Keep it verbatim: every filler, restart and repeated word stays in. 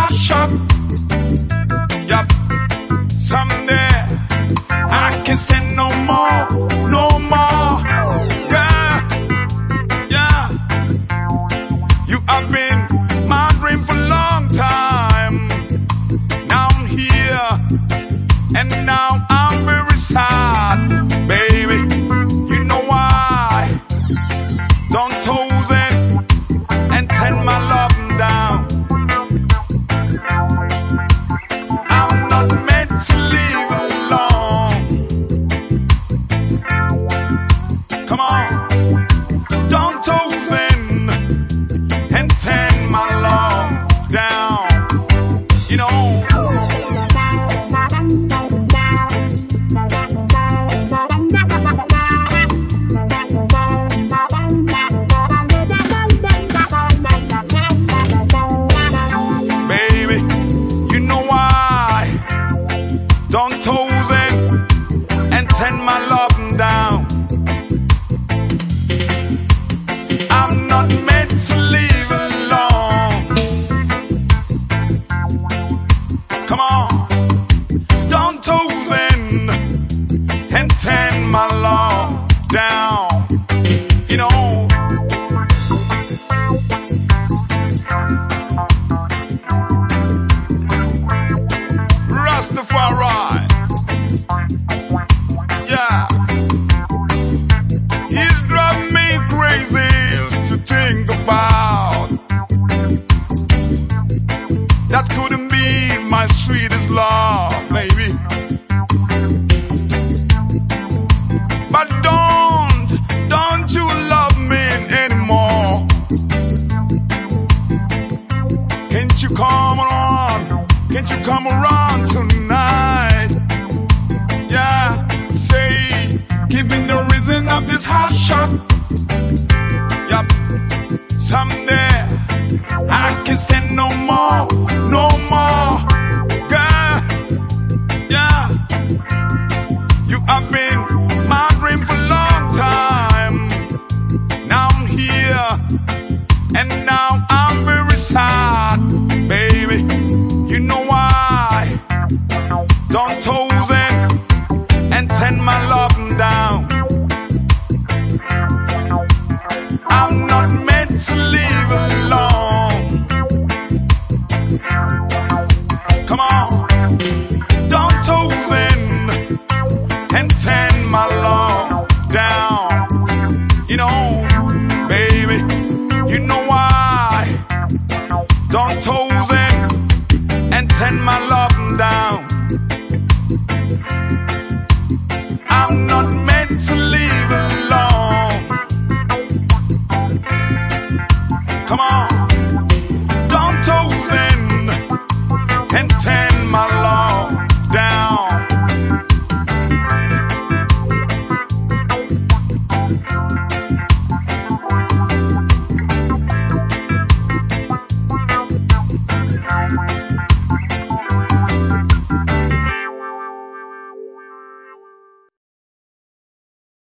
hot shot. Yup. Someday I can say no more, no more. Yeah, yeah. You have been my dream for a long time. Now I'm here, and now I'm very sad, baby. You know why? Don't toes it and turn my love down. I'm not meant to live alone. Come on, don't toes in and turn my love down. You know. Don't toes in and turn my love down. I'm not meant to live alone. Come on, don't toes in and turn my love down. You know. Rastafari. Yeah. He's driving me crazy to think about. That couldn't be my sweetest love, baby. But don't, don't you love me anymore? Can't you come on? Can't you come around tonight? Yeah, say, give me the reason of this hot shot. Yup, someday I can say no more, no more. Girl, yeah, you have been my dream for a long time. Now I'm here, and now I'm very sad, baby. You know why? Don't toes in and turn my love down. I'm not meant to live alone. Come on, don't toes